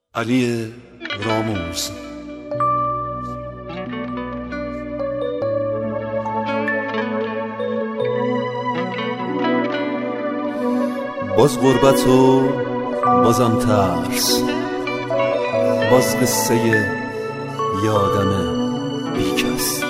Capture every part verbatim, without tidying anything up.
علی راموز. باز غربت و بازم ترس، باز قصه یادم بیکس،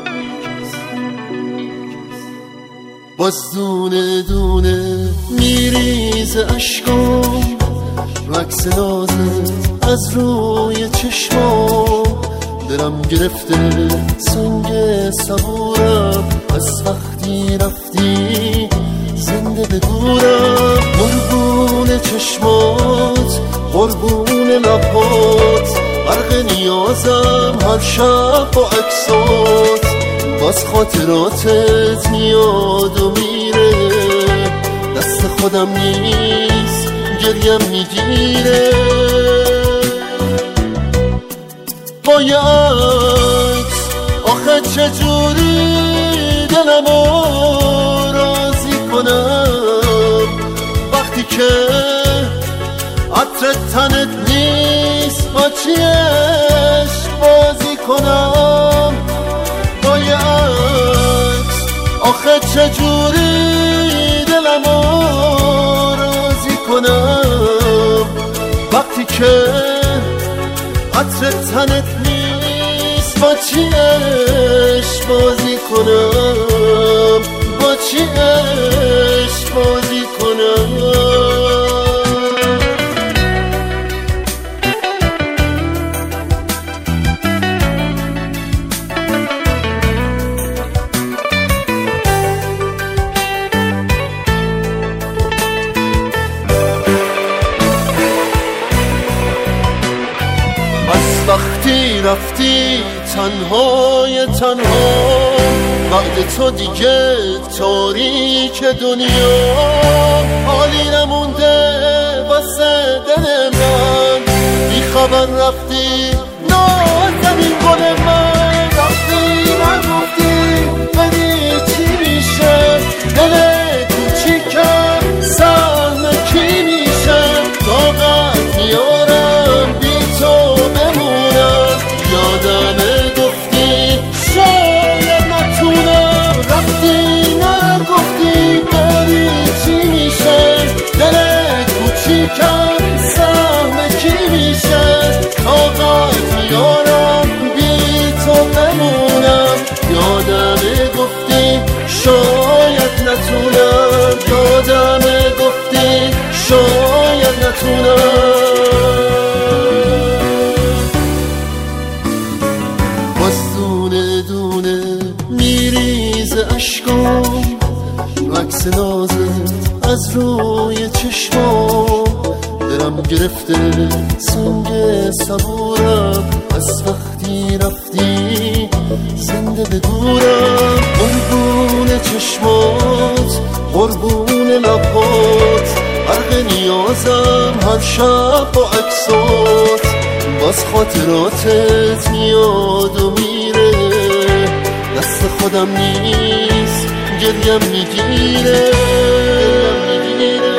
باز دونه دونه میریزه اشکام، عکس نازت از روی چشمام. دلم گرفته سنگ صبورم، از وقتی رفتی زنده به دورم. قربون چشمات، قربون لبات، غرق نیازم هر شب با عکسات. باز خاطراتت میاد و میره، دست خودم نیست گریم میگیره. با یه عکس آخه چجوری دلمو راضی کنم، وقتی که عطر تنت نیست با چیش بازی کنم. با یه عکس آخه چجوری دلمو راضی کنم، وقتی که عطر تنت نیست با چیش بازی کنم، با چیش بازی کنم. وقتی رفتی تنهای تنها، بعد تو دیگه تاریک دنیا. حالی نمونده واسه دل من، بی خبر رفتی نازنین گل من. رفتی نگفتی ولی چی میشه، دل کوچیکم سهم کی میشه. طاقت میارم بی تو بمونم، یادمه گفتی شاید نتونم. رفتی نگفتی بری چی میشه، دل کوچیکم سهم کی میشه. طاقت میارم بی تو بمونم، یادمه گفتی شاید نتونم. یادمه گفتی شاید نتونم. میریزه اشکام، عکس نازت از روی چشمام. دلم گرفته سنگ صبورم، از وقتی رفتی زنده به دورم. قربون چشمات، قربون لبات، غرق نیازم هر شب با عکسات. باز خاطراتت میاد و میره، دست خودم نیست گریم میگیره.